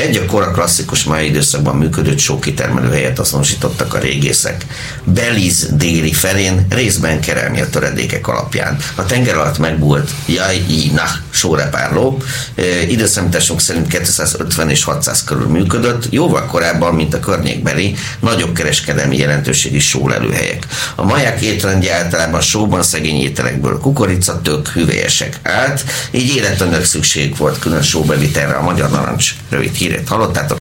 Egy a kora klasszikus mai időszakban működött sókitermelő helyet azonosítottak a régészek. Belize déli felén részben kerelmi a töredékek alapján. A tenger alatt megbúlt Jai-i-nah sórepárló, időszámításunk szerint 250 és 600 körül működött, jóval korábban, mint a környékbeli nagyobb kereskedelmi jelentőségi sólelőhelyek. A maják étrendje általában sóban szegény ételekből kukorica, tök, hüvelyesek állt, így életönnek szükség volt külön sóbevitelre. A Magyar Narancs rövid hírét hallottátok.